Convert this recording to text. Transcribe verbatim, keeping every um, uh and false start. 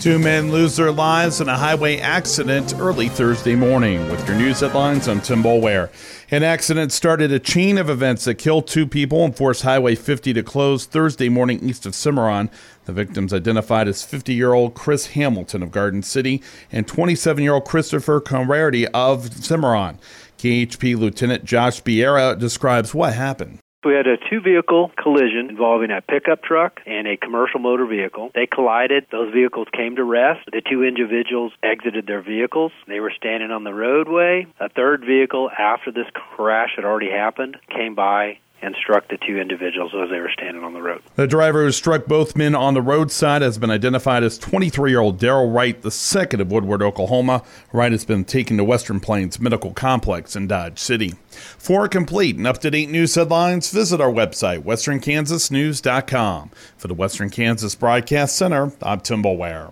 Two men lose their lives in a highway accident early Thursday morning. With your news headlines, I'm Tim Boulware. An accident started a chain of events that killed two people and forced Highway fifty to close Thursday morning east of Cimarron. The victims identified as fifty-year-old Chris Hamilton of Garden City and twenty-seven-year-old Christopher Conradi of Cimarron. K H P Lieutenant Josh Biera describes what happened. We had a two-vehicle collision involving a pickup truck and a commercial motor vehicle. They collided. Those vehicles came to rest. The two individuals exited their vehicles. They were standing on the roadway. A third vehicle, after this crash had already happened, came by and struck the two individuals as they were standing on the road. The driver who struck both men on the roadside has been identified as twenty-three-year-old Daryl Wright the second of Woodward, Oklahoma. Wright has been taken to Western Plains Medical Complex in Dodge City. For complete and up-to-date news headlines, visit our website, western kansas news dot com. For the Western Kansas Broadcast Center, I'm Tim Boulware.